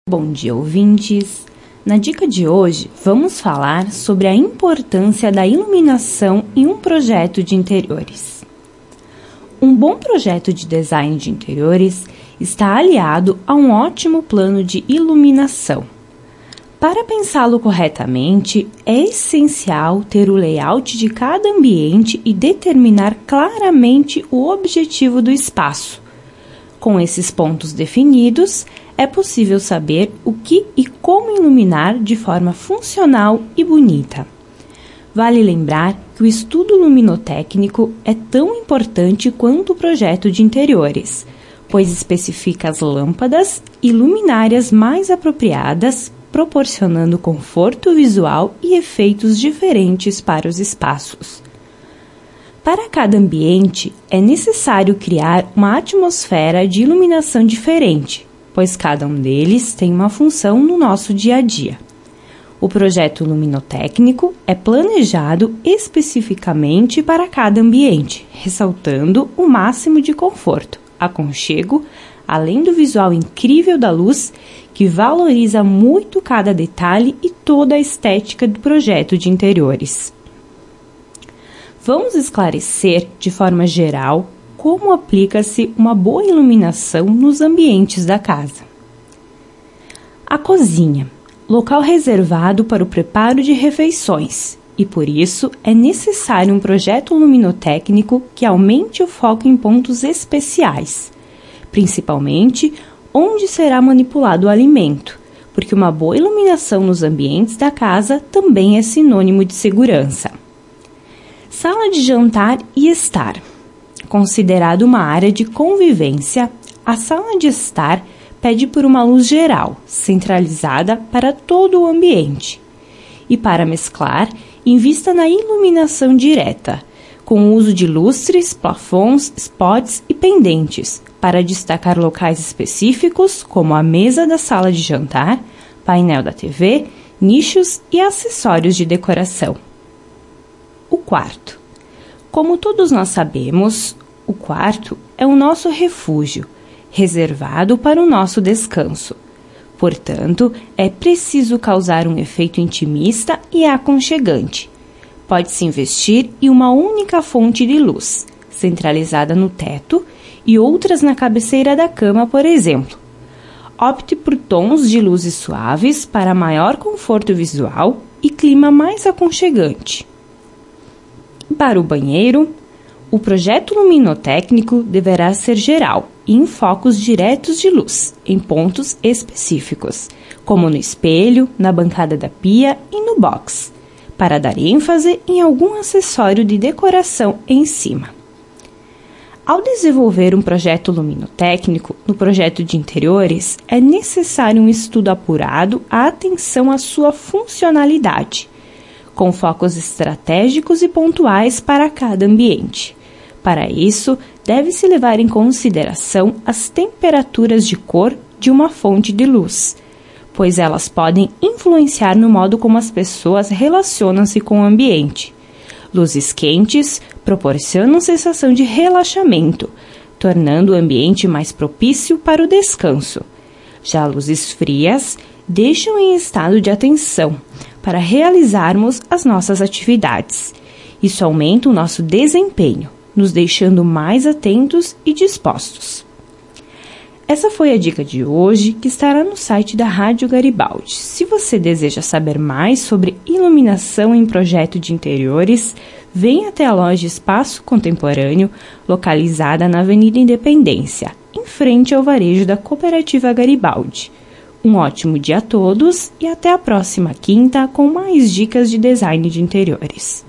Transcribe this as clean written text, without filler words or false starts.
Bom dia, ouvintes! Na dica de hoje, vamos falar sobre a importância da iluminação em um projeto de interiores. Um bom projeto de design de interiores está aliado a um ótimo plano de iluminação. Para pensá-lo corretamente, é essencial ter o layout de cada ambiente e determinar claramente o objetivo do espaço. Com esses pontos definidos, é possível saber o que e como iluminar de forma funcional e bonita. Vale lembrar que o estudo luminotécnico é tão importante quanto o projeto de interiores, pois especifica as lâmpadas e luminárias mais apropriadas, proporcionando conforto visual e efeitos diferentes para os espaços. Para cada ambiente, é necessário criar uma atmosfera de iluminação diferente, pois cada um deles tem uma função no nosso dia a dia. O projeto luminotécnico é planejado especificamente para cada ambiente, ressaltando o máximo de conforto, aconchego, além do visual incrível da luz, que valoriza muito cada detalhe e toda a estética do projeto de interiores. Vamos esclarecer, de forma geral, como aplica-se uma boa iluminação nos ambientes da casa. A cozinha, local reservado para o preparo de refeições, e por isso é necessário um projeto luminotécnico que aumente o foco em pontos especiais, principalmente onde será manipulado o alimento, porque uma boa iluminação nos ambientes da casa também é sinônimo de segurança. Sala de jantar e estar. Considerado uma área de convivência, a sala de estar pede por uma luz geral, centralizada para todo o ambiente. E para mesclar, invista na iluminação direta, com o uso de lustres, plafons, spots e pendentes, para destacar locais específicos como a mesa da sala de jantar, painel da TV, nichos e acessórios de decoração. O quarto. Como todos nós sabemos, o quarto é o nosso refúgio, reservado para o nosso descanso. Portanto, é preciso causar um efeito intimista e aconchegante. Pode-se investir em uma única fonte de luz, centralizada no teto, e outras na cabeceira da cama, por exemplo. Opte por tons de luzes suaves para maior conforto visual e clima mais aconchegante. Para o banheiro, o projeto luminotécnico deverá ser geral e em focos diretos de luz, em pontos específicos, como no espelho, na bancada da pia e no box, para dar ênfase em algum acessório de decoração em cima. Ao desenvolver um projeto luminotécnico no projeto de interiores, é necessário um estudo apurado à atenção à sua funcionalidade, com focos estratégicos e pontuais para cada ambiente. Para isso, deve-se levar em consideração as temperaturas de cor de uma fonte de luz, pois elas podem influenciar no modo como as pessoas relacionam-se com o ambiente. Luzes quentes proporcionam sensação de relaxamento, tornando o ambiente mais propício para o descanso. Já luzes frias deixam em estado de atenção, para realizarmos as nossas atividades. Isso aumenta o nosso desempenho, nos deixando mais atentos e dispostos. Essa foi a dica de hoje, que estará no site da Rádio Garibaldi. Se você deseja saber mais sobre iluminação em projeto de interiores, venha até a loja Espaço Contemporâneo, localizada na Avenida Independência, em frente ao varejo da Cooperativa Garibaldi. Um ótimo dia a todos e até a próxima quinta com mais dicas de design de interiores.